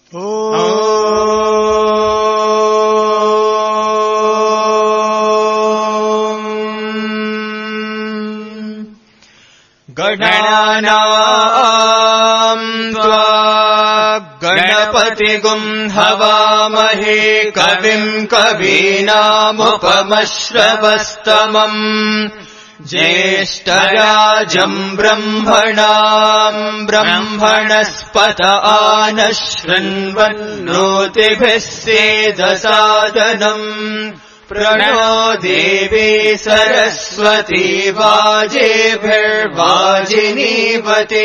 गणानाम् त्वा गणपतिगुं हवामहे कविम् कवीनामुपमश्रवस्तमम् ज्येष्ठराजम् ब्रह्मणाम् ब्रह्मणस्पत आनः शृण्वन्नोतिभिः सेदसादनम् प्रणो देवी सरस्वती वाजेभिर्वाजिनीवते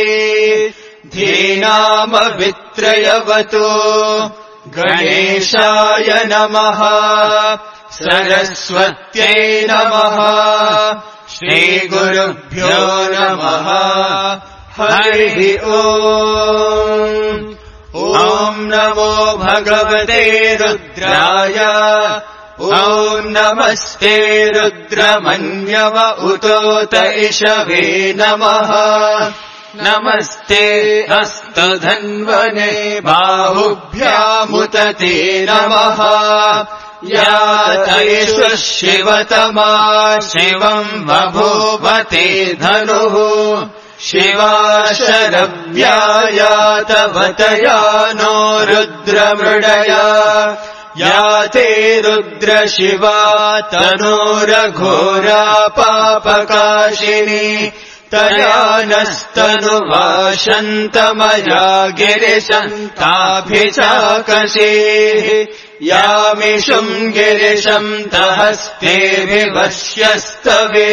धीनामवित्रयवतो गणेशाय नमः सरस्वत्यै नमः श्रीगुरुभ्यो नमः हरिः ओम् ॐ नमो भगवते रुद्राय ॐ नमस्ते रुद्रमन्यव उतोत इषवे नमः नमस्ते हस्तधन्वने बाहुभ्यामुत ते नमः यातयिषु शिवतमा शिवम् बभूवते धनुः शिवा शरव्यायातवतया नो रुद्रमृडया याते रुद्रशिवा तनोरघोरा पापकाशिनी तया नस्तनुवाशन्तमया गिरिशन्ताभिचाकशेः यामिषुम् गिरिशम् तहस्तेभिवश्यस्तवे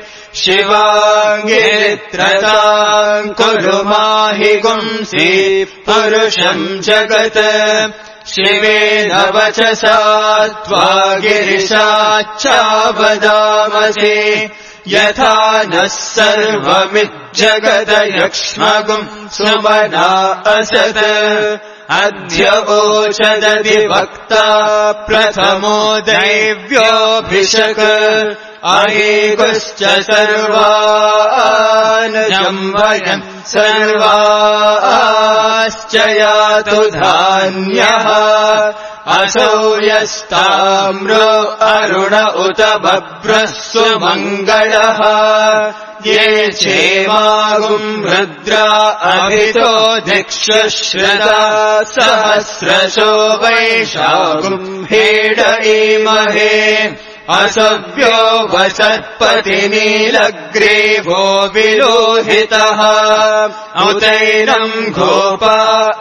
शिवाङ्गिरित्रताम् कुरु माहि गुंसि पुरुषम् जगत् शिवेन वचसा त्वा गिरिशाच्चावदामसे यथा नः सर्वमिज्जगदयक्ष्मगुम् सुमना असत् अध्यवोचदधिवक्ता प्रथमो दैव्योऽभिषक् अहेगुश्च सर्वान् जम्भयन् सर्वाश्च यातु धान्यः असौ यस्ताम्रो अरुण उत बभ्रः सुमङ्गलः ये चेमागुम् रुद्रा अभितो दिक्षुश्रता सहस्रशो वैशागुम् हेडईमहे असव्यो वसत्पतिनीलग्रीवो विलोहितः उतैनम् गोपा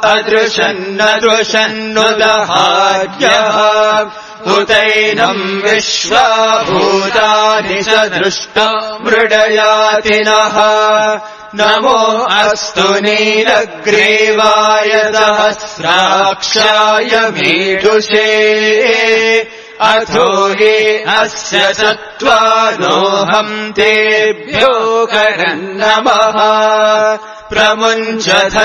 अदृशन्नदृशन्नुदहार्यः उतैनम् विश्वाभूतानि च दृष्टा मृडयातिनः नमो अस्तु नीलग्रीवाय सहस्राक्षाय मीढुषे अथो हि अस्य सत्त्वानोऽहम् तेभ्यो करन्नमः प्रमुञ्च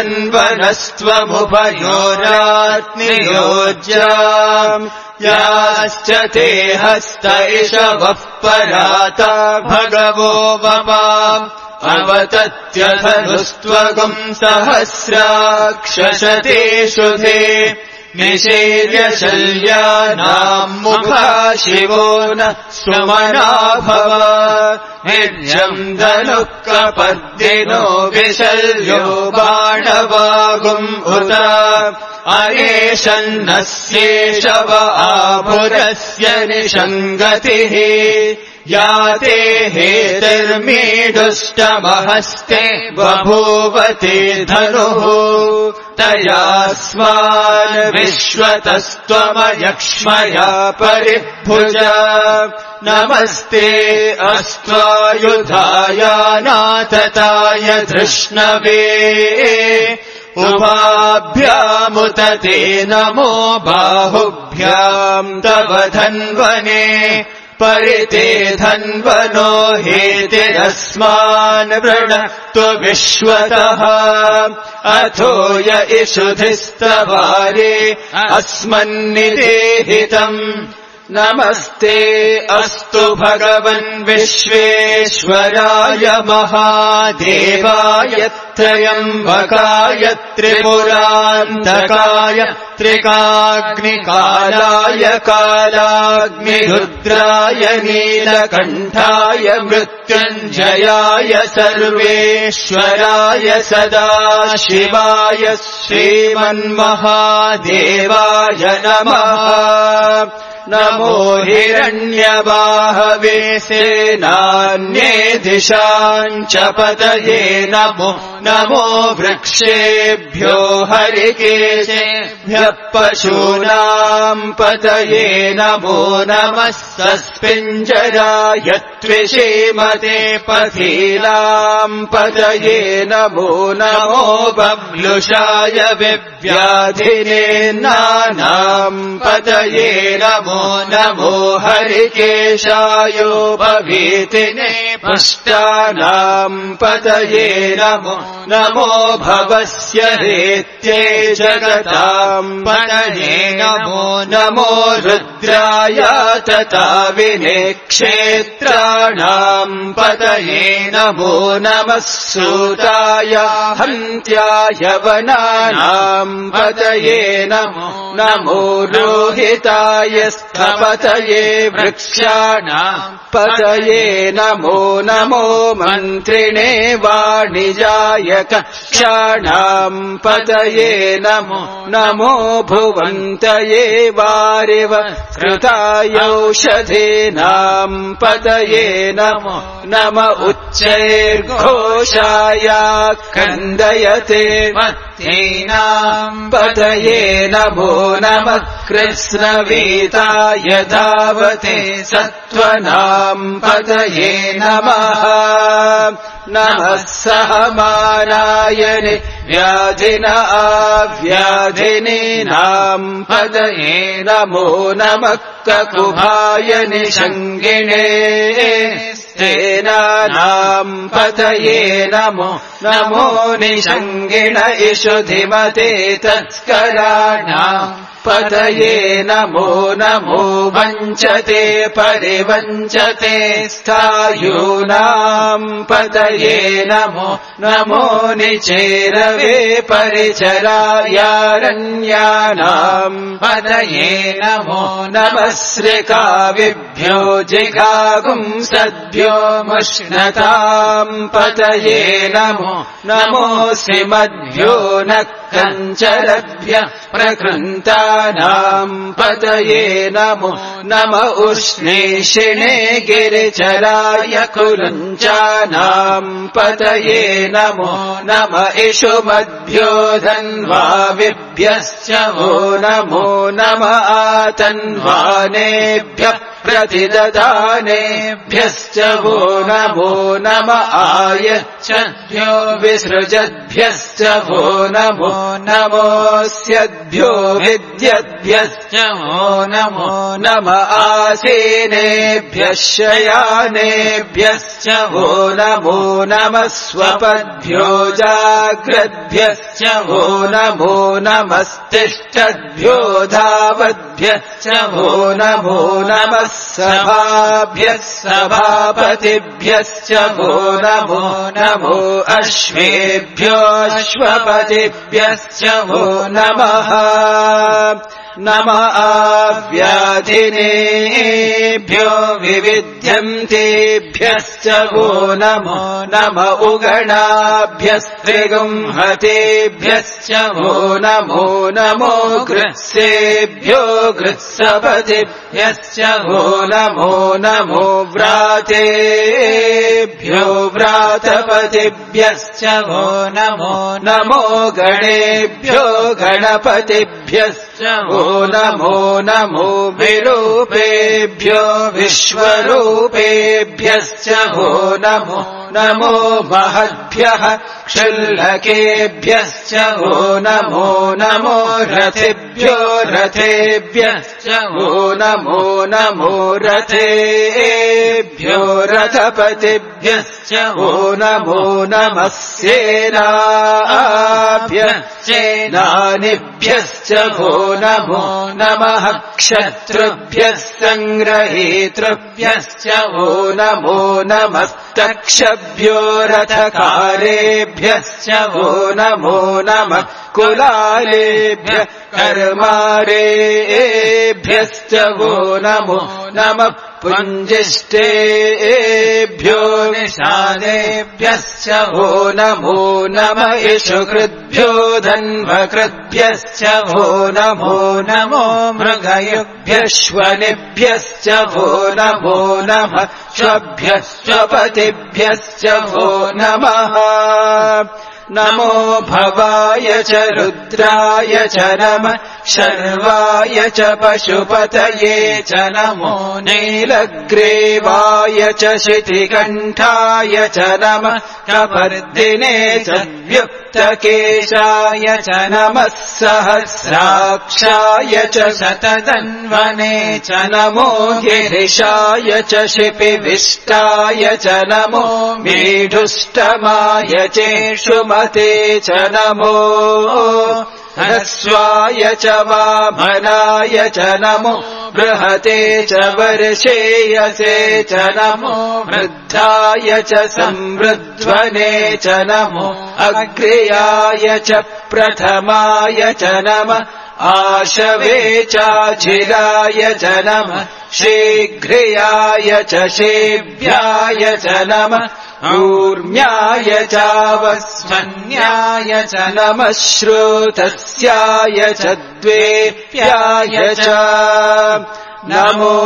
धन्वनस्त्वमुभयोरात्नियोज्याम् याश्च ते हस्त इषवः पराता भगवो वपाम् अवतत्यधनुस्त्वगुम् सहस्राक्षशतेषु ते निषेव्य शल्यानाम् मुखा शिवो न सुमना भव निर्जम् धनुः कपद्दिनो विशल्यो बाणवागुम् उत अयेषन्नस्येषव आभुरस्य निषङ्गतिः याते हेतिर्मीडुष्टमहस्ते बभूवते धनुः तयास्मान् विश्वतस्त्वमयक्ष्मया परिभुज नमस्ते अस्त्वायुधायानातताय धृष्णवे उभाभ्यामुत ते नमो बाहुभ्याम् तव धन्वने परिते धन्वनो हेतिरस्मान् वृणत्व विश्वतः अथो य इषुधिस्तवारे अस्मन्निदेहितम् नमस्ते अस्तु भगवन् विश्वेश्वराय महादेवाय त्र्यम्बकाय त्रिपुरान्तकाय त्रिकाग्निकालाय कालाग्निरुद्राय नीलकण्ठाय मृत्युञ्जयाय सर्वेश्वराय सदाशिवाय श्रीमन्महादेवाय नमः। नमो हिरण्यबाहवे सेनान्ये दिशां च पतये नमो नमो वृक्षेभ्यो हरिकेशेभ्यः पशूनां पतये नमो नमः सस्पिञ्जराय त्विषीमते पथीलां पतये नमो नमो बभ्लुषाय विव्याधिने नानां पतये नमो नमो हरिकेशायोपवीतिने पुष्टानां पतये नमो नमो भवस्य हेत्ये जगतां पतये नमो नमो रुद्राय तथा विनेक्षेत्राणां पतये नमो नमः सूताय हन्त्याय वनानां पतये नमो नमो रोहिताय स्थपतये वृक्षाणां पतये नमो नमो मन्त्रिणे वाणिजाय कक्षाणां पतये नमो नमो भुवन्तये वारिव कृतायौषधीनां पतये नमो नम उच्चैर्घोषाय कन्दयते मत्तीनां पतये नमो नमः कृष्णवीताय धावते सत्त्वनां पतये नमः नमः सहमानायने व्याधिन आव्याधिनीनां पतये नमो नमः ककुभाय निषङ्गिणे स्तेनानां पतये नमो नमो निषङ्गिण इषुधिमते तत्कराणां पतये नमो नमो वञ्चते परिवञ्चते स्थायूनां पतये नमो नमो निचेरवे परिचरायारण्यानां पतये नमो नमः श्रिकाविभ्यो जिघागुंसद्भ्यो मुष्णतां पतये नमो नमोऽस्मि मद्भ्यो न कञ्चरद्भ्य प्रकृन्तानां पतये नमो नम उष्णेशिणे गिरिचराय कुलञ्चानां पतये नमो नम इषुमद्भ्यो धन्वाविभ्यश्च वो नमो नम आतन्वानेभ्यः प्रतिददानेभ्यश्च वो नमो नम आयच्छद्भ्यो विसृजद्भ्यश्च वो नमो नमोऽस्यद्भ्यो विद्यद्भ्यश्च वो नमो नम आसीनेभ्यः शयानेभ्यश्च वो नमो नमः स्वपद्भ्यो जाग्रद्भ्यश्च वो नमो नमस्तिष्ठद्भ्यो धावद्भ्यश्च वो नमो नमः सभाभ्यः सभापतिभ्यश्च वो नमो नमो अश्वेभ्यो अश्वपतिभ्यश्च वो नमः नम आव्याधिनेभ्यो विविध्यन्तेभ्यश्च वो नमो नम उगणाभ्यस्त्रिगुंहतेभ्यश्च वो नमो नमो गृत्सेभ्यो गृत्सपतिभ्यश्च वो नमो नमो व्रातेभ्यो व्रातपतिभ्यश्च वो नमो नमो गणेभ्यो गणपतिभ्यश्च वो नमो नमो विरूपेभ्यो विश्वरूपेभ्यश्च वो नमो नमो महद्भ्यः क्षुल्लकेभ्यश्च वो नमो नमो रथेभ्यो रथेभ्यश्च वो नमो नमो रथेभ्यो रथपतिभ्यश्च वो नमो नमः सेनाभ्यश्चेनानिभ्यश्च वो नमो नमः क्षत्रुभ्यः सङ्ग्रहीतृभ्यश्च वो नमो नमस्तक्षभ्यो रथकारेभ्यश्च वो नमो नमः कुलालेभ्यः कर्मारेभ्यश्च वो नमो नमः पुञ्जिष्टेभ्यो निशानेभ्यश्च वो नमो नमः इषुकृद्भ्यो धन्वकृद्भ्यश्च वो नमो नमो मृगयुभ्यश्वनिभ्यश्च वो नमो नमः श्वभ्यश्वपतिभ्यश्च वो नमः नमो भवाय च रुद्राय च नमः शर्वाय च पशुपतये च नमो नीलग्रीवाय च शितिकण्ठाय च नमः कपर्दिने च व्युक्तकेशाय च नमः सहस्राक्षाय च शतधन्वने च नमो गिरिशाय च शिपिविष्टाय च नमो मेढुष्टमाय चेषुमते च नमो ह्रस्वाय च वामनाय च नमो बृहते च वर्षेयसे च नमो वृद्धाय च संवृध्वने च नमो अग्र्याय च प्रथमाय च नमः आशवे चाचिराय च नमः शीघ्रियाय च शेभ्याय च नमः ऊर्म्याय चावस्मन्याय च नमः श्रोतस्याय च द्वेप्याय च नमो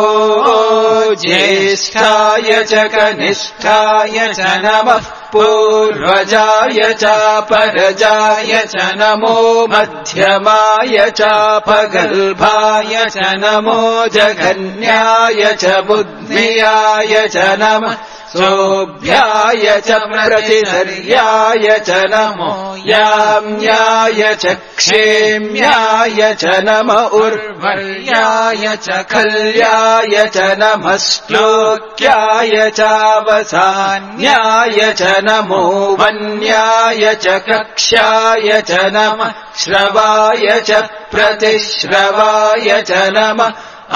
ज्येष्ठाय च कनिष्ठाय च नमः पूर्वजाय चापरजाय च नमो मध्यमाय चापगल्भाय च नमो जघन्याय च बुद्ध्याय च नमः सोऽभ्याय च प्रतिसर्याय च नमो याम्याय च क्षेम्याय च नम उर्वर्याय च खल्याय च नमः श्लोक्याय चावसान्याय च नमो वन्याय च कक्ष्याय च नमः श्रवाय च प्रतिश्रवाय च नमः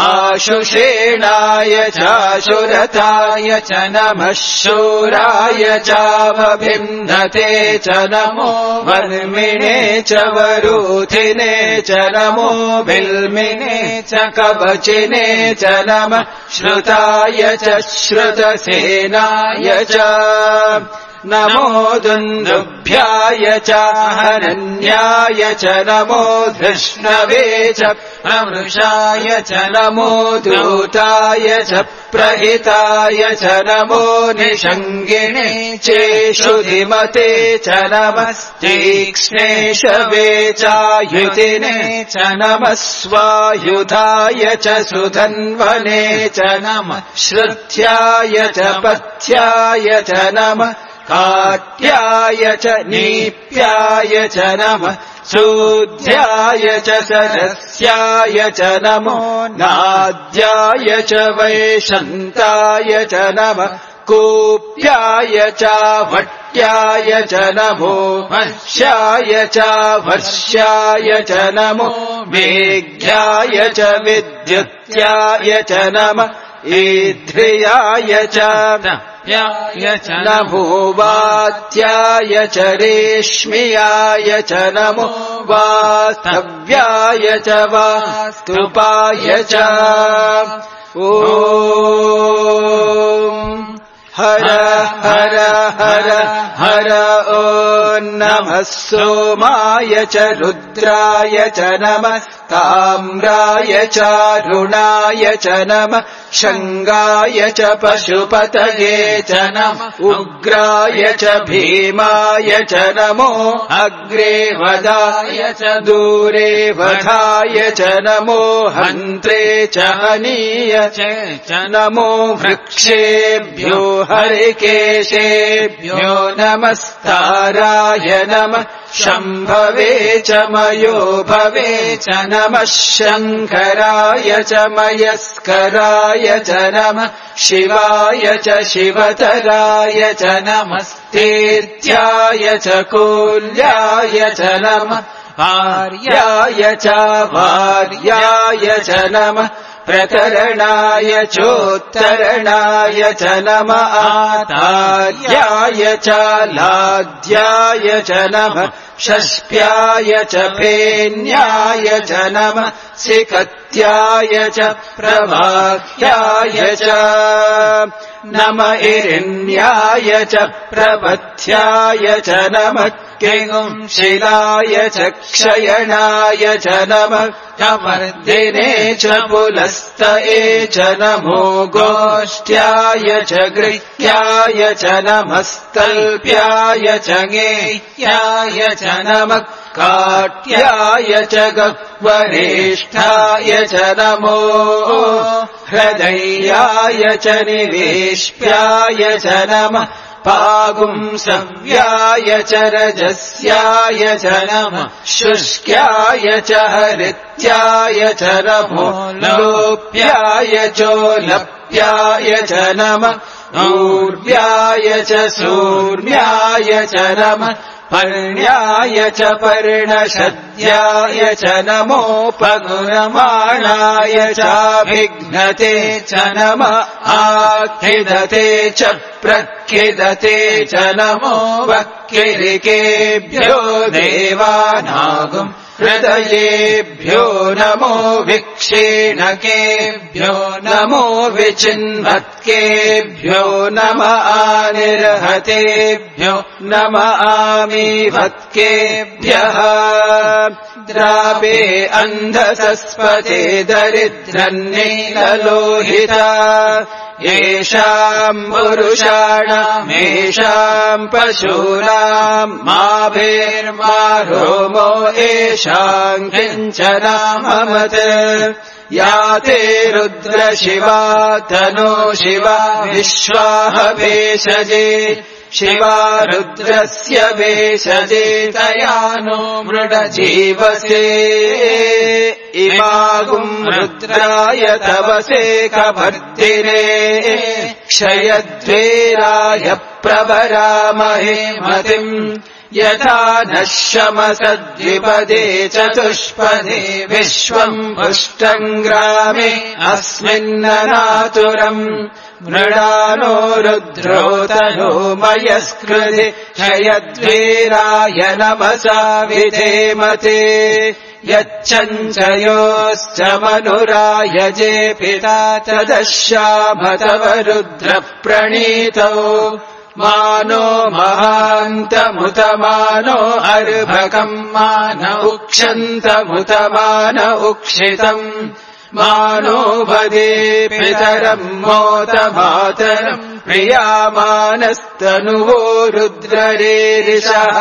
आशुषेणाय चाशुरताय च नमः शूराय चावभिन्नते च नमो वर्मिणे च वरूथिने च नमो बिल्मिने च कवचिने च नमः श्रुताय च श्रुतसेनाय च नमो दुन्दुभ्याय च हनन्याय च नमो धृष्णवे च प्रमृषाय च नमो दूताय च प्रहिताय च नमो निषङ्गिणे चेषुधिमते च नमस्तीक्ष्णेशवे चायुतिने च नमः स्वायुधाय च सुधन्वने च नमः श्रुत्याय च पथ्याय च नमः काट्याय च नीप्याय च नमः सूध्याय च सरस्याय च नमो नाद्याय च वैशन्ताय च नमः कूप्याय च भट्याय च नमो वर्ष्याय च वर्ष्याय च नमो मेघ्याय च विद्युत्याय च नमः ईध्रियाय च नमो वात्याय च रेश्म्याय च नमो वास्तव्याय च वास्तुपाय च ॐ हर हर हर हर ॐ नमः सोमाय च रुद्राय रुद्राय च नमः ताम्राय चारुणाय च नमः शङ्गाय च पशुपतये च नमः उग्राय च भीमाय च नमो अग्रे वदाय च दूरे वधाय च नमो हन्त्रे च हनीय च नमो वृक्षेभ्यो हरिकेशेभ्यो नमस्ताराय नमः शम्भवे च मयो भवे च नमः शङ्कराय च मयस्कराय च नमः शिवाय च शिवतराय च नमस्तेत्याय च कूल्याय च नमः आर्याय च वार्याय च नमः प्रकरणाय चोत्तरणाय च नमः आतार्याय च लाद्याय च नमः षष्प्याय च फेन्याय च नमः सिकत्याय च प्रवाह्याय च नमः इरिण्याय च प्रपथ्याय च नमः शिलाय च क्षयणाय च नमः वर्धिने च पुलस्तये च नमो गोष्ठ्याय च गृह्याय च नमस्तल्प्याय च गेह्याय च नमः काट्याय च गह्वरेष्ठाय च नमो हृदयाय च निवेश्याय च नमः पागुंसव्याय च रजस्याय च नमः शुष्क्याय च हरित्याय च नमो लोप्याय चोलप्याय च नमः ऊर्व्याय च सूर्याय च नमः पर्ण्याय च पर्णशद्याय च नमोपगुणमाणाय चाभिघ्नते च नमः आखिदते च प्रखिदते च नमो वक्किरिकेभ्यो देवानागुम् हृदयेभ्यो नमो विक्षीणकेभ्यो नमो विचिन्वत्केभ्यो नमः आनिर्हतेभ्यो नमः आमीवत्केभ्यः द्रापे अन्धसस्पते दरिद्रन्नीललोहिता येषाम् पुरुषाणाम् येषाम् पशूनाम् माभेर्मा रोमो येषाम् किञ्चनाममत् या ते रुद्रशिवा तनो शिवा विश्वाह भेषजे शिवा रुद्रस्य भेषजे तया नो मृडजीवसे इमागुम् रुद्राय तवसे कवर्तिने क्षयद्वेराय प्रभरामहे मतिम् यथा नः शमसद्विपदे चतुष्पदे विश्वम् पुष्टम् ग्रामे अस्मिन्ननातुरम् मृडानो रुद्रो तनो मयस्कृति क्षयद्वीराय नमसा विधेमते यच्चञ्चयोश्च मनुरायजे पिता तदश्याम तव रुद्रप्रणीतौ मानो महान्तमुतमानो अर्भकम् मान उक्षन्तमुतमान उक्षितम् मानो भदे पितरम् मोत मातरम् प्रियामानस्तनुवो रुद्ररेरिषः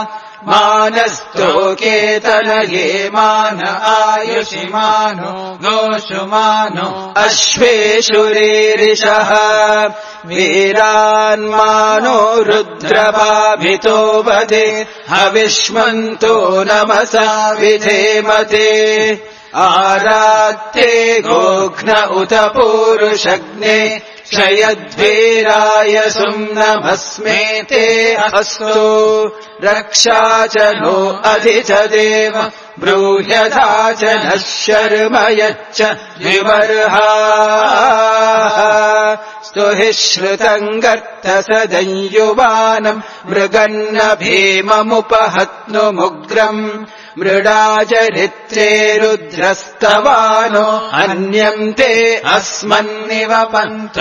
मानस्तोकेतनये मान आयुषि मानो गोषु मानो अश्वेषु रेरिषः वीरान्मानो रुद्रपाभितो वधे हविष्मन्तो नमसा विधेमते आरात्ते गोघ्न उत पूरुषग्ने क्षयद्वीराय सुम्नमस्मे ते अस्तु रक्षा च नो अधि च देव ब्रूह्यथा च नः शर्म यच्च विवर्हा स्तुहि श्रुतम् गर्तसदञ्युवानम् मृगन्न भीममुपहत्नुमुग्रम् मृडाचरित्रे रुद्रस्तवानो अन्यन्ते अस्मन्निव पन्तु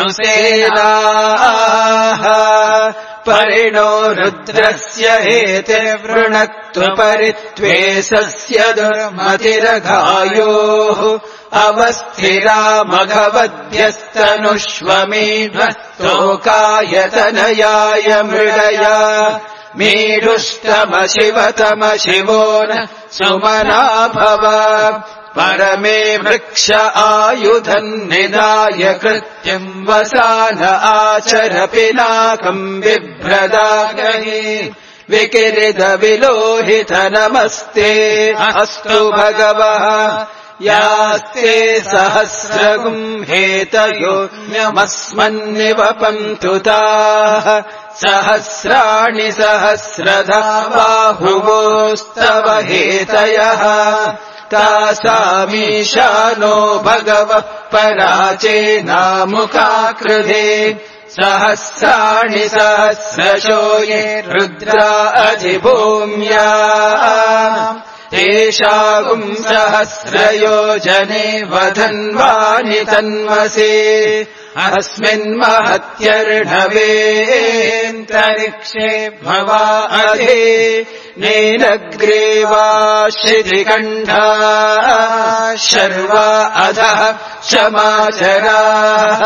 सेनाः परिणो रुद्रस्य हेतिर्वृणक्तु परित्वेषस्य दुर्मतिरघायोः अवस्थिरा मघवद्भ्यस्तनुष्वमेध्वस्तोकायतनयाय मृडया मीढुष्टमशिवतमशिवो न सुमना भव परमे वृक्ष आयुधम् निदाय कृत्यम् वसान आचर पिनाकम् बिभ्रदागहि विकिरित विलोहित नमस्ते अस्तु भगवः यास्ते सहस्रगुम् हेतयोऽस्मन्निव पन्तु ताः सहस्राणि सहस्रधा बाहुवोस्तव हेतयः तासामीशानो भगवः पराचेनामुखाकृधे सहस्राणि सहस्रशो ये रुद्रा अधिभूम्या तेषागुम् सहस्रयोजने वधन्वानि तन्वसे अस्मिन्महत्यर्णवेऽन्तरिक्षे भवा अधे नीलग्रीवाश्रितिकण्ठा शर्वा अधः क्षमाचराः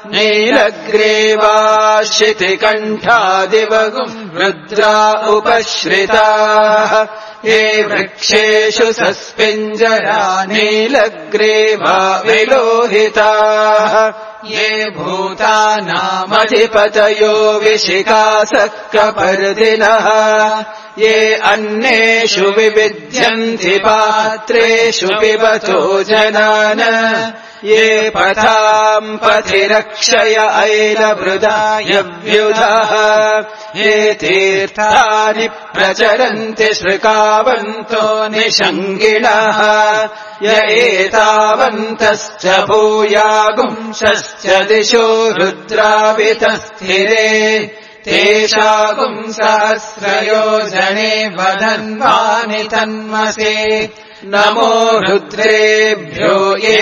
नीलग्रीवाश्रितिकण्ठादिवगुम् रुद्रा उपश्रिताः ये वृक्षेषु सस्पिञ्जरा नीलग्रीवा विलोहिताः ये भूतानामधिपतयो विशिखासक्कपर्दिनः ये अन्नेषु विविध्यन्ति पात्रेषु पिबतो जनान ये पथाम् पथिरक्षय ऐलवृदायव्युधः ये तीर्थानि प्रचरन्ति श्रृकावन्तो निषङ्गिणः य एतावन्तश्च भूयागुंशश्च दिशो रुद्रावितस्थिरे तेषागुम् सहस्रयोजने वधन्वानि तन्मसे नमो रुद्रेभ्यो ये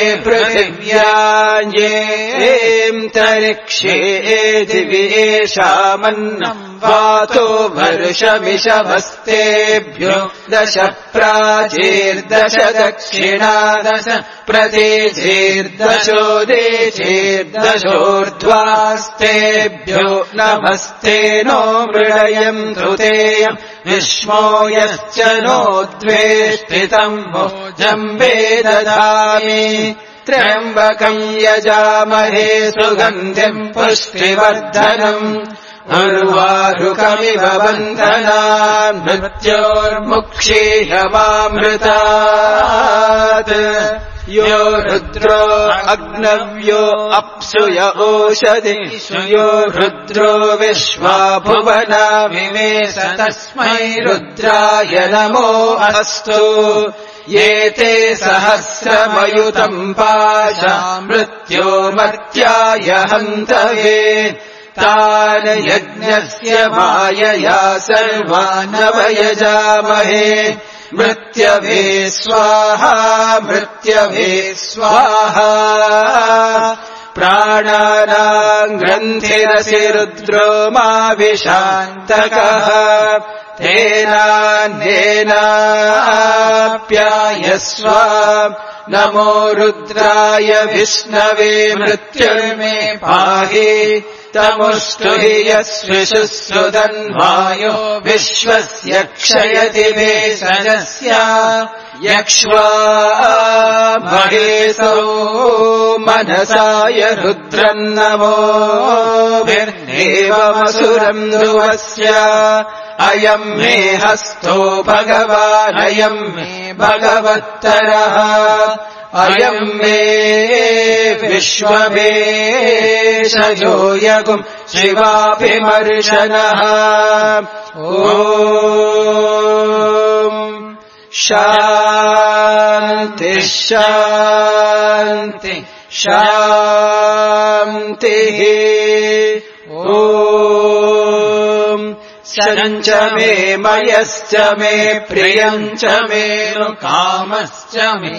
पृथिव्याञ्जेऽन्तरिक्षे दिवि येषामन्नम् वातो वर्षमिषवस्तेभ्यो 10 प्राचीर्दश दक्षिणादश प्रतीचीर्दशोदेचीर्दशोर्ध्वास्तेभ्यो नमस्ते नो मृडयम् धृतेयम् विश्वो यश्च नो द्वेष्टितम् भोजम्बे ददामि त्र्यम्बकम् यजामहे सुगन्धिम् पुष्टिवर्धनम् उर्वारुकमिव बन्धनान् मृत्योर्मुक्षीयमामृतात् यो रुद्रो अग्नव्यो अप्सुय ओषधिषु यो रुद्रो विश्वा भुवना विवेश तस्मै रुद्राय नमो अस्तु ये ते सहस्रमयुतम् पाशा मृत्योर्मर्त्याय हन्तवे तान् यज्ञस्य मायया सर्वानवयजामहे मृत्यवे स्वाहा मृत्यवे स्वाहा प्राणानाम् ग्रन्थिरसि रुद्रो माविशान्तकः तेनान्येनाप्यायस्व नमो रुद्राय विष्णवे मृत्युर्मे पाहि तमुष्टुहि यस्विशुश्रुतन्वायो विश्वस्य क्षयति भेषजस्य यक्ष्वा महेशो मनसाय रुद्रम् नमोभिर्देवमसुरम् ध्रुवस्य अयम् मे हस्तो भगवानयम् मे भगवत्तरः अयम् मे विश्वमेशयो यगुम् शिवाभिमर्शनः ॐ शान्ति शान्ति शान्तिः ॐ शरञ्च मे मयश्च मे प्रियञ्च मे कामश्च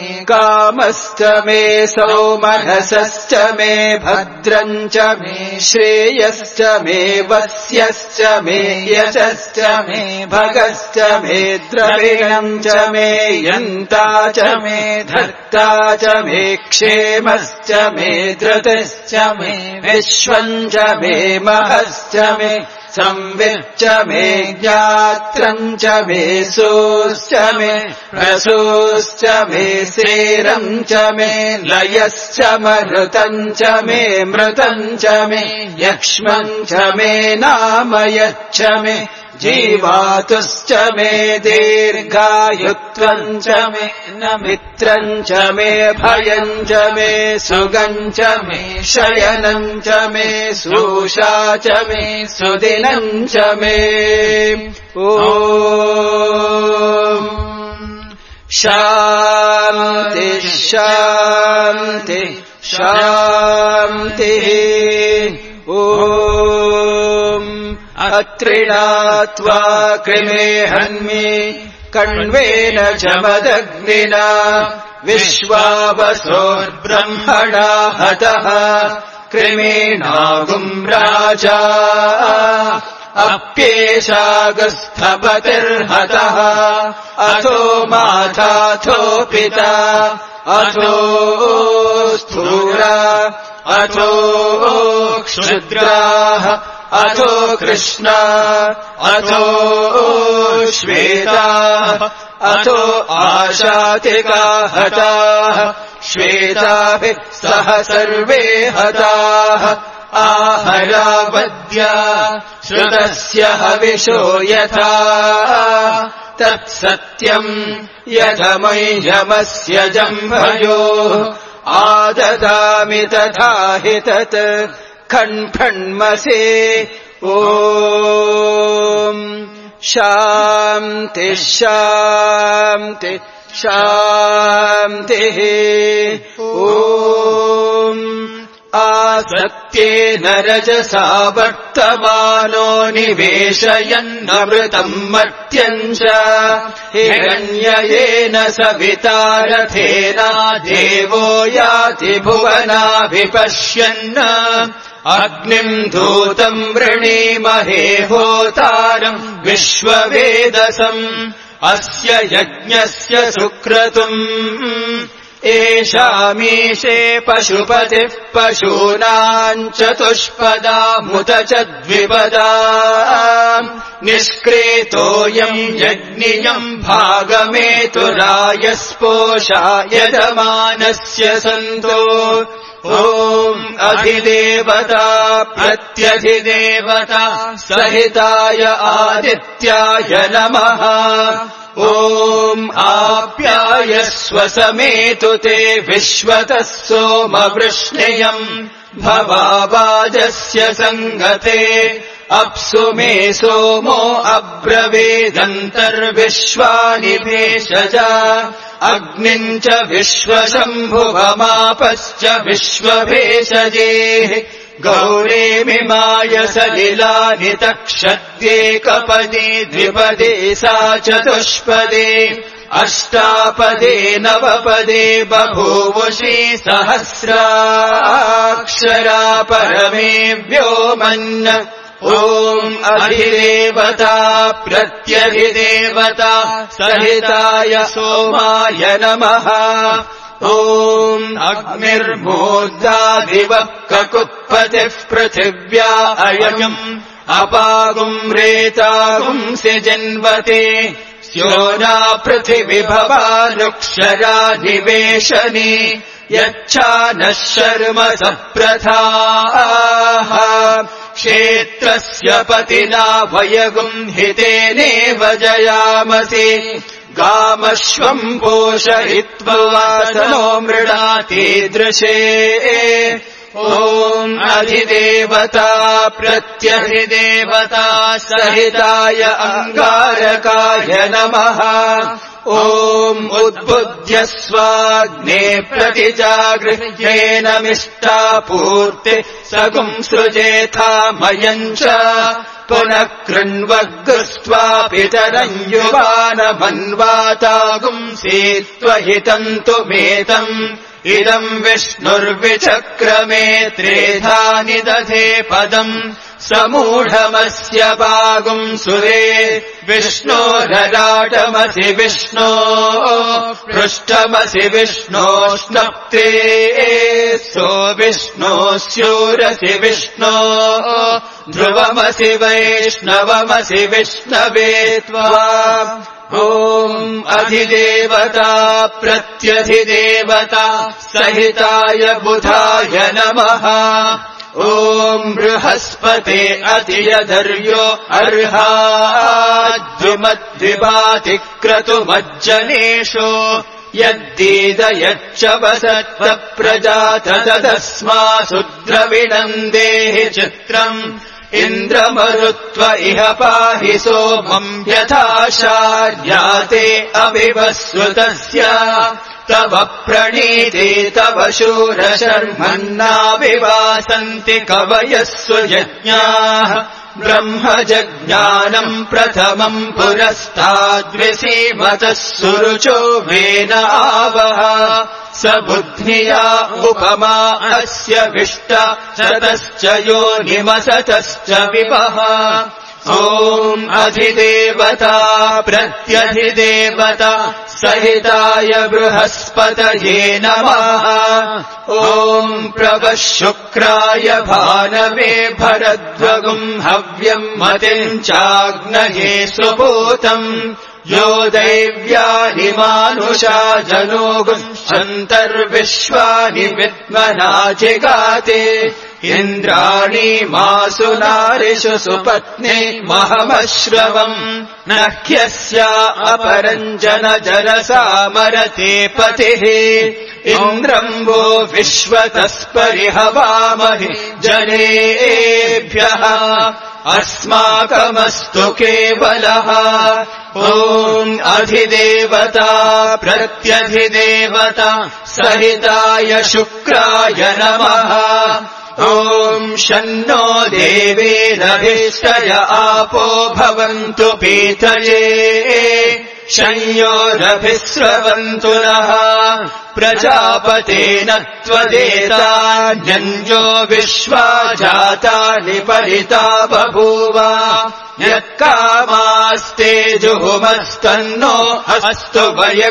मे सौमनसश्च मे भद्रञ्च मे श्रेयश्च मे वस्यश्च मे यशश्च मे भगश्च मे द्रविणञ्च मे यन्ता च मे धर्ता च मे क्षेमश्च मे धृतिश्च मे विश्वञ्च मे महश्च मे संविच्च मे ज्ञात्रञ्च मे सोश्च मे प्रसूश्च मे सेरञ्च मे लयश्च मरुतञ्च मे मृतञ्च मे यक्ष्मञ्च मे नामयच्च मे जीवातुश्च मे दीर्घायुत्वञ्च मे न मित्रञ्च मे भयञ्च मे सुगञ्च मे शयनञ्च मे सूषा च मे सुदिनञ्च मे ॐ शान्ति शान्ति शान्तिः ॐ अत्रिणात्वा कृमे हन्मि कण्वेन जमदग्निना विश्वावसोर्ब्रह्मणा हतः कृमेणागुम् राजा अप्येषागस्थपतिर्हतः अथो माताथो पिता अथो स्थूला अथो क्षुद्राः अथो कृष्णा अथो श्वेताः अथो आशातिका हताः श्वेताभिः सह सर्वे हताः आहरावद्या श्रुतस्य हविषो यथा तत्सत्यम् यथमह्यमस्य जम्भयोः आददामि तथा हि तत् खण्फण्मसे ॐ शान्ति शान्ति शान्तिः ॐ आसक्त्येन रजसा वर्तमानो निवेशयन्नमृतम् मर्त्यम् च हिरण्ययेन सविता रथेना देवो याति भुवनाभिपश्यन् अग्निम् धूतम् वृणीमहे होतारम् विश्ववेदसम् अस्य यज्ञस्य सुक्रतुम् एषामीशे पशुपतिः पशूनाम् चतुष्पदामुत च द्विपदा निष्क्रेतोऽयम् यज्ञियम् भागमेतुरायस्पोषा यजमानस्य सन्तो ॐ अधिदेवता प्रत्यधिदेवता सहिताय आदित्याय नमः ॐ आप्यायस्व समेतु ते विश्वतः सोमवृष्णियम् भवावाजस्य सङ्गते अप्सु मे सोमो अब्रवीदन्तर्विश्वानि भेषजा अग्निम् च विश्वशम्भुवमापश्च विश्वभेषजेः गौरेमिमाय सलिलानि तक्षद्येकपदे द्विपदे सा चतुष्पदे अष्टापदे नवपदे बभूवुषी सहस्राक्षरा परमे व्योमन् ॐ अधिदेवता प्रत्यधिदेवता सहिताय सोमाय नमः ॐ अग्निर्मूर्धादिवः ककुत्पतिः पृथिव्या अयम् अपागुम् रेतागुम् सिजन्वते स्योना पृथिविभवानुक्षरा निवेशने यच्छानः शर्म सप्रथाः क्षेत्रस्य पतिना वयगुम् हितेनेव जयामसि गामश्वम् पोषयित्वा वासनो मृडातीदृशे ॐ अधिदेवता प्रत्यधिदेवता सहिताय अङ्गारकाय नमः ॐ उद्बुद्ध्यस्वाग्ने प्रतिजागृह्येन मिष्टापूर्ति सगुंसृजेथामयम् च पुनः कृण्वग्स्त्वा पितरम् युवानमन्वातागुंसि त्वहितन्तुमेतम् इदम् विष्णुर्विचक्रमे त्रेधा निदधे पदम् समूढमस्य पागुंसुरे विष्णोरराटमसि विष्णो पृष्ठमसि विष्णोष्णप्ते सो विष्णोस्योरसि विष्णो ध्रुवमसि वैष्णवमसि विष्णवे त्वा ॐ अधिदेवता प्रत्यधिदेवता सहिताय बुधाय नमः ॐ बृहस्पते अतियधर्यो अर्हाद्युमद्विपातिक्रतुमज्जनेषु यद्दीदयच्च वसत्त प्रजात तदस्मासु द्रविणन्देः चित्रम् इन्द्रमरुत्व इह पाहि सोमम् यथाशार्याते अविवस्वतस्य तव प्रणीते तव शूरशर्मन्नाविवासन्ति कवयः सुयज्ञाः ब्रह्मजज्ञानम् प्रथमम् पुरस्ताद्विसीमतः सुरुचो वेन आवः स बुद्ध्या उपमा अस्य विष्ट सतश्च योनिमसतश्च विपः ॐ अधिदेवता प्रत्यधिदेवता सहिताय बृहस्पतये नमः ॐ प्रवः शुक्राय भानवे भरद्वगुम् हव्यम् मतिम् चाग्नये सुपूतम् यो दैव्यानि मानुषा जनोगुंशन्तर्विश्वानि विद्मनाजिगाते इन्द्राणि मासु नारिषु सुपत्ने महमश्रवम् न ह्यस्या अपरञ्जन जलसामरते पतिः इन्द्रम् वो विश्वतस्परिहवामहि जनेभ्यः अस्माकमस्तु केवलः ॐ अधिदेवता प्रत्यधिदेवता सहिताय शुक्राय नमः ॐ शन्नो देवेरभिष्टय आपो भवन्तु पीतये शंयोरभिस्रवन्तु नः प्रजापतेन त्वदेतान्यञ्जो विश्वा जातानि परिता बभूव यत्कामास्ते जुहुमस्तन्नो अस्तु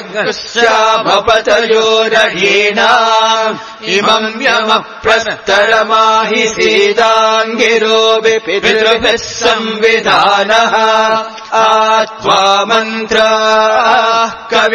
वयग्स्यामपतयोरहीणा इमम् यमप्रस्तरमाहि सीताङ्गिरो पितृभिः संविधानः आत्वा मन्त्राः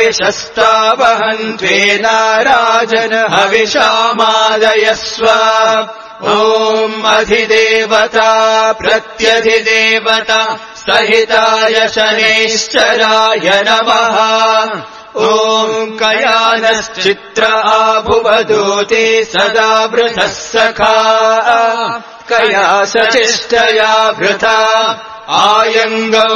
कविशस्तावहन्त्वेनाराजन हविषामादयस्व ॐ अधिदेवता प्रत्यधिदेवता सहिताय शनैश्चराय नमः ॐ कयानश्चित्र आभुवदूते सदा वृथः सखा कया सचिष्टया वृथा आयङ्गौ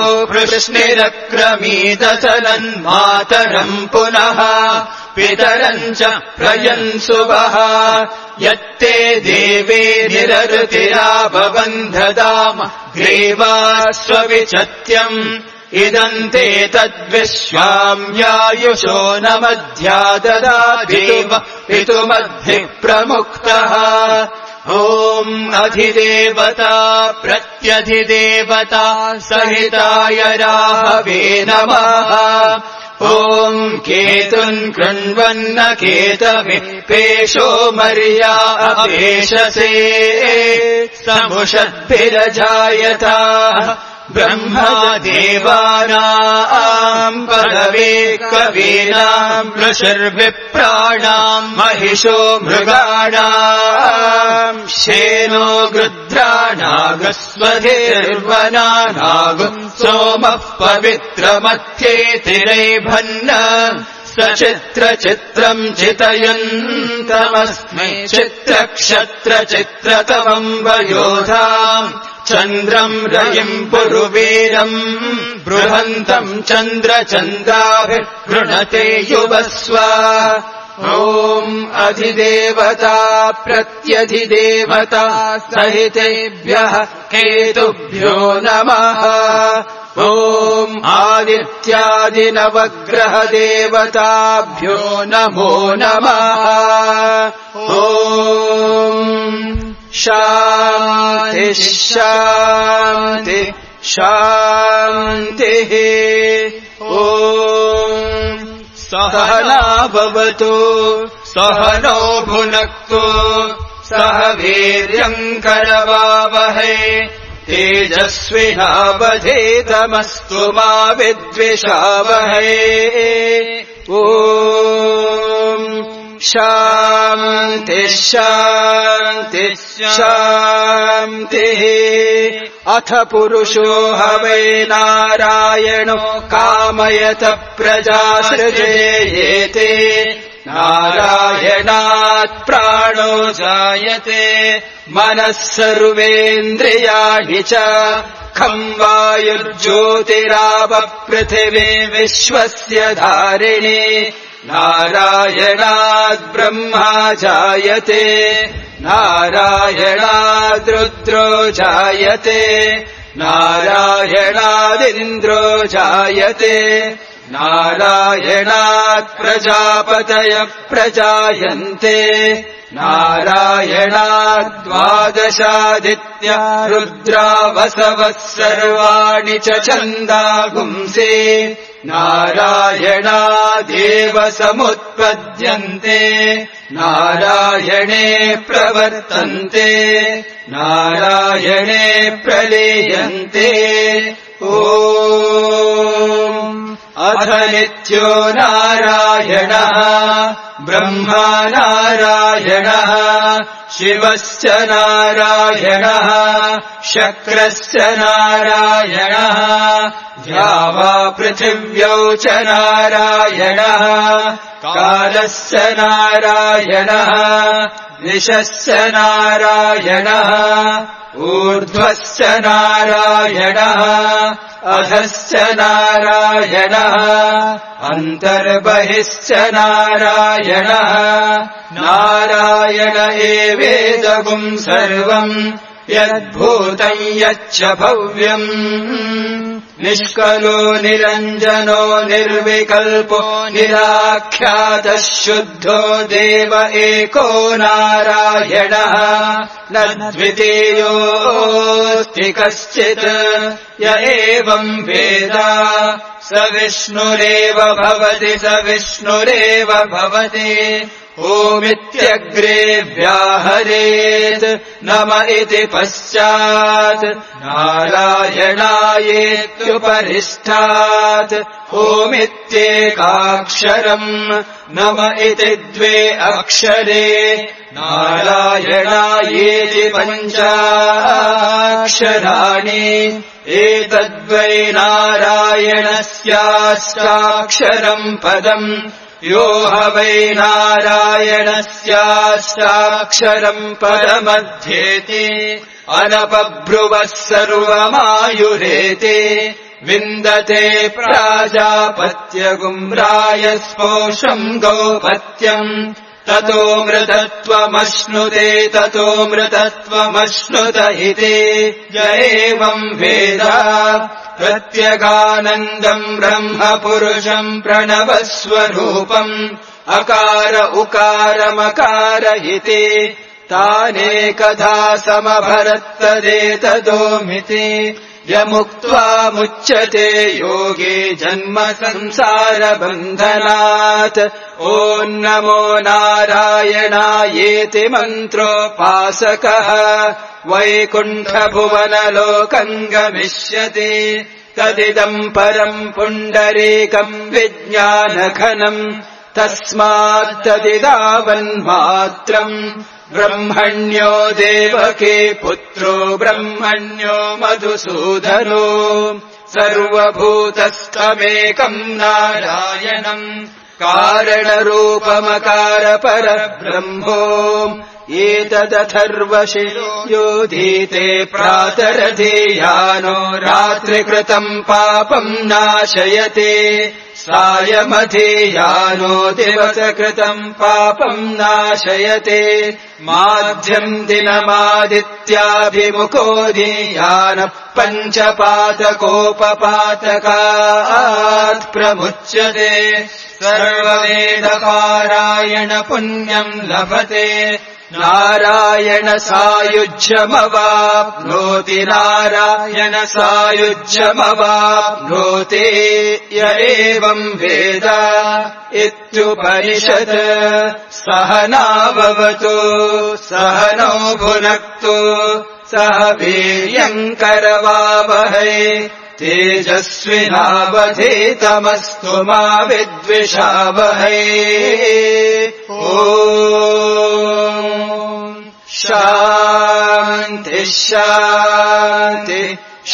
कृष्णिरक्रमीदचलन्मातरम् पुनः पितरम् च प्रयन्सुवः यत्ते देवे निररुतिराभवन्धदाम ग्रीवास्वविचत्यम् इदम् ते तद्विश्वाम्यायुषो न मध्या ददादेव पितुमद्भिः प्रमुक्तः ॐ अधिदेवता प्रत्यधिदेवता सहिताय राहवे नमः ॐ केतुम् कृण्वन्न केतवे पेशो मर्या अपेशसे समुषद्भिरजायता ब्रह्मा देवानाम् पदवे कवीनाम् ऋषिर्विप्राणाम् महिषो मृगाणाम् शेनो गृध्राणागस्वधेर्वनानागुम् सोमः पवित्रमथ्येतिरैभन्न सचित्रचित्रम् चितयन्तमस्मै चित्रक्षत्रचित्रतमम् वयोधाम् चन्द्रम् रयिम् पुरुवीरम् बृहन्तम् चन्द्रचन्द्राभिः गृणते युवस्व ॐ अधिदेवता प्रत्यधिदेवता सहितेभ्यः केतुभ्यो नमः। ॐ आदित्यादिनवग्रहदेवताभ्यो नमो नमः। ॐ शान्तिः शान्तिः शान्तिः। ॐ सहना भवतु सहनो भुनक्तु सह वीर्यम् करवावहै तेजस्विनावधीतमस्तु मा विद्विषावहै। ॐ शान्तिः शान्तिः शान्तिः। अथ पुरुषो ह वै नारायणो कामयत प्रजा सृजेयेते। नारायणात् प्राणो जायते मनः सर्वेन्द्रियाणि च। खं वायुर्ज्योतिराव पृथिवी विश्वस्य धारिणी। नारायणात् ब्रह्मा जायते नारायणाद् रुद्रो जायते नारायणादिन्द्रो जायते नारायणात् प्रजापतयः प्रजायन्ते। नारायणात् द्वादशादित्या रुद्रा वसवः सर्वाणि च छन्दागुंसि। नारायणादेव समुत्पद्यन्ते नारायणे प्रवर्तन्ते नारायणे प्रलीयन्ते। ॐ अथ नित्यो नारायणः ब्रह्मा नारायणः शिवश्च नारायणः शक्रश्च नारायणः द्यावा पृथिव्यौ च नारायणः कालश्च नारायणः निशश्च नारायणः ऊर्ध्वश्च नारायणः अधश्च नारायणः अन्तर्बहिश्च नारायणः। नारायण एवेदगुं सर्वम् यद्भूतम् यच्च भव्यम्। निष्कलो निरञ्जनो निर्विकल्पो निराख्यातः शुद्धो देव एको नारायणः। न द्वितीयोऽस्ति कश्चित् य एवम् वेद स विष्णुरेव भवति स विष्णुरेव भवति। ओमित्यग्रे व्याहरेत् नम इति पश्चात् नारायणायेत्युपरिष्ठात् ओमित्येकाक्षरम् नम इति द्वे अक्षरे नारायणायेति पञ्चाक्षराणि। एतद्वै नारायणस्याष्टाक्षरम् पदम् यो ह वै नारायणस्याष्टाक्षरम् पदमध्येति अनपब्रुवः सर्वमायुरेति। विन्दते प्राजापत्यगुं रायस्पोषम् गौपत्यम् ततो मृतत्वमश्नुते ततो मृतत्वमश्नुत इति। य एवम् वेद प्रत्यगानन्दम् ब्रह्म पुरुषम् प्रणवस्वरूपम् अकार उकारमकार इति। तानेकधा समभरत्तदेतदोमिति। यमुक्त्वा मुच्यते योगी जन्म संसारबन्धनात्। ॐ नमो नारायणायेति मन्त्रोपासकः वैकुण्ठभुवनलोकम् गमिष्यति। तदिदम् परम् पुण्डरीकम् विज्ञानघनम् तस्मात्तदिदावन्मात्रम्। ब्रह्मण्यो देवके पुत्रो ब्रह्मण्यो मधुसूदनो सर्वभूतस्थमेकम् नारायणम् कारणरूपमकार परब्रह्मो। एतदथर्वशिरोधीते प्रातरधीयानो रात्रिकृतम् पापम् नाशयते। सायमधीयानो दिवसकृतम् पापम् नाशयते माध्यम् दिनमादित्याभिमुखो धीयानः पञ्चपातकोपपातकात् प्रमुच्यते सर्ववेदपारायण पुण्यम् लभते नारायण सायुज्यमवाप्नोति नारायण सायुज्यमवाप्नोति य एवम् वेद इत्युपनिषत् सहनाववतु सहनौ भुनक्तु सह वीर्यम् करवावहै तेजस्विनावधीतमस्तु मा विद्विषावहै शान्ति शान्ति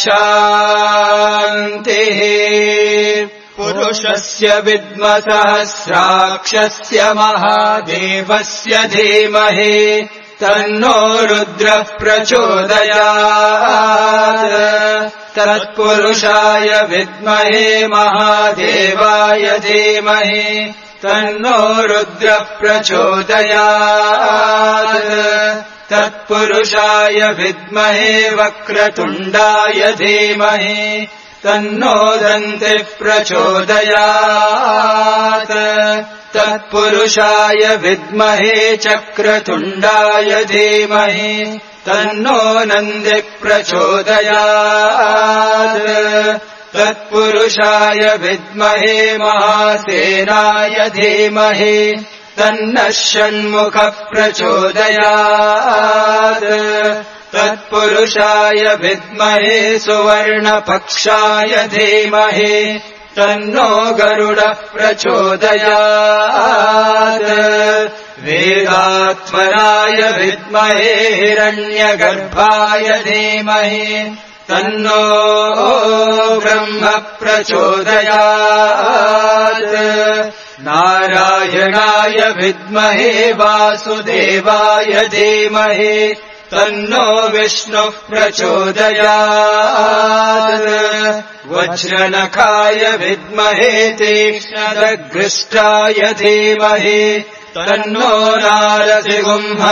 शान्तिः पुरुषस्य विद्मसहस्राक्षस्य महादेवस्य धीमहि तन्नो रुद्रः प्रचोदयात् तत्पुरुषाय विद्महे महादेवाय धीमहि तन्नो रुद्रः प्रचोदयात् तत्पुरुषाय विद्महे वक्रतुण्डाय धीमहि तन्नो दन्तिः प्रचोदयात् तत्पुरुषाय विद्महे चक्रतुण्डाय धीमहि तन्नो नन्दिः प्रचोदयात् तत्पुरुषाय विद्महे महासेनाय धीमहि तन्नः षण्मुखः प्रचोदयात् तत्पुरुषाय विद्महे सुवर्णपक्षाय धीमहि तन्नो गरुडः प्रचोदयात् वेदात्मनाय विद्महे हिरण्यगर्भाय धीमहि तन्नो ब्रह्म प्रचोदयात् नारायणाय विद्महे वासुदेवाय धीमहि तन्नो विष्णुः प्रचोदयात् वज्रनखाय विद्महे तीक्ष्णदग्रष्टाय धीमहि तन्नो नारसिंहः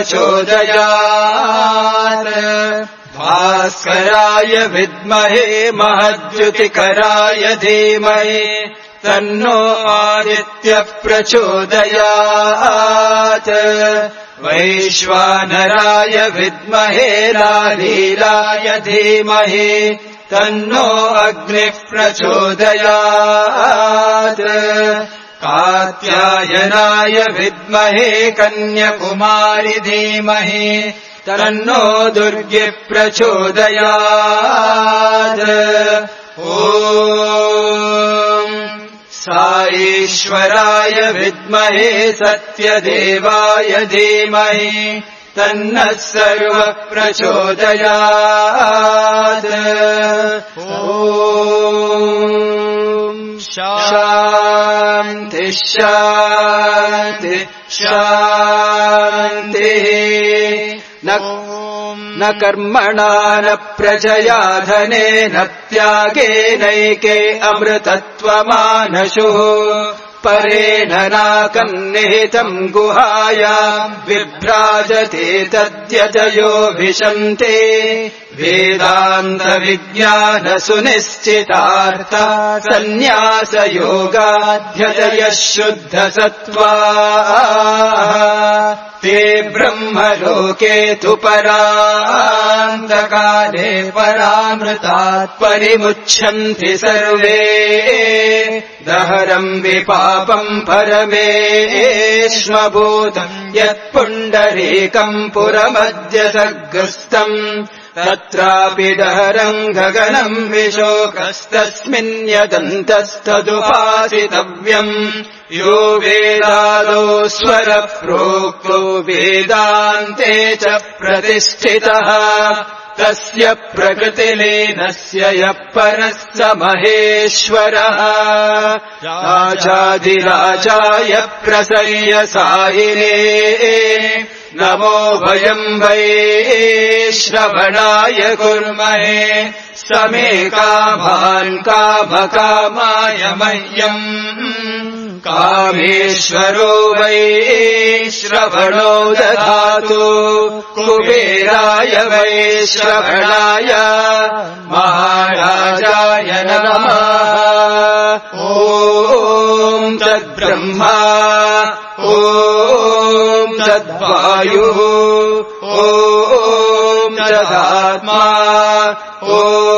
प्रचोदयात् भास्कराय विद्महे महद्युतिकराय धीमहि तन्नो आदित्यः प्रचोदयात् वैश्वानराय विद्महे लालीलाय धीमहि तन्नो अग्निः प्रचोदयात् कात्यायनाय विद्महे कन्याकुमारी धीमहि तन्नो दुर्गे प्रचोदयात् साईश्वराय विद्महे सत्यदेवाय धीमहि तन्नः सर्वः प्रचोदयात् शान्ति शान्ति शान्तिः न कर्मणा न प्रजया धनेन त्यागेनैके अमृतत्वमानशुः परेण नाकन्निहितम् गुहायाम् विभ्राजते तद्यतयो विशन्ते वेदान्तविज्ञानसुनिश्चितार्थ सन्न्यासयोगाध्यतयः शुद्धसत्त्वाः ते ब्रह्मलोके तु परान्तकाले परामृतात् परिमुच्यन्ति सर्वे दहरम् विपापम् परमेष्मभूतम् यत्पुण्डरीकम् पुरमद्य सग्रस्तम् तत्रापि दहरम् गगनम् विशोकस्तस्मिन् यदन्तस्तदुपासितव्यम् यो वेदादो स्वरः प्रोक्तो वेदान्ते च प्रतिष्ठितः तस्य प्रकृतिलीनस्य यः परः स महेश्वरः राजाधिराजाय प्रसय्यसायिने नमो वयम् वै श्रवणाय कुर्महे समे कामान् कामकामाय मह्यम् कामेश्वरो वै श्रवणो दधातु कुबेराय वै श्रवणाय महाराजाय नमः ॐ तद्ब्रह्मा ॐ तद्वायुः ॐ तदात्मा ॐ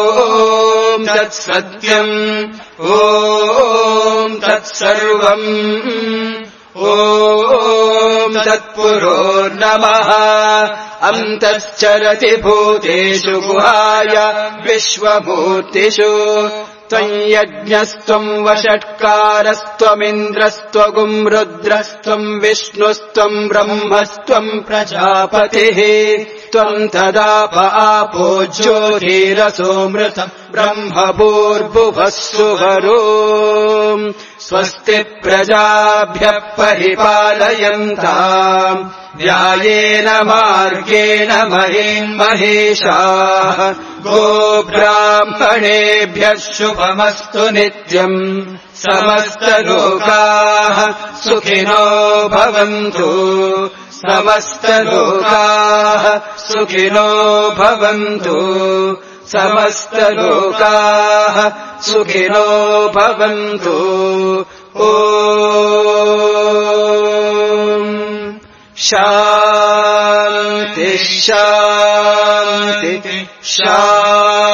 तत्सत्यम् ॐ तत्सर्वम् ॐ तत्पुरो नमः अन्तश्चरति भूतेषु गुहाय विश्वभूतिषु त्वम् यज्ञस्त्वम् वषट्कारस्त्वमिन्द्रस्त्वगुम् रुद्रस्त्वम् विष्णुस्त्वम् ब्रह्मस्त्वम् प्रजापतिः त्वम् तदाप आपो ज्योतिरसोऽमृतम् ब्रह्मभूर्भुवः सुवरो स्वस्ति प्रजाभ्यः परिपालयन्ताम् न्यायेन मार्गेण महीषाः गोब्राह्मणेभ्यः शुभमस्तु नित्यम् समस्तलोकाः सुखिनो भवन्तु समस्तलोकाः सुखिनो भवन्तु समस्तलोकाः सुखिनो भवन्तु ॐ शान्ति शान्ति शान्ति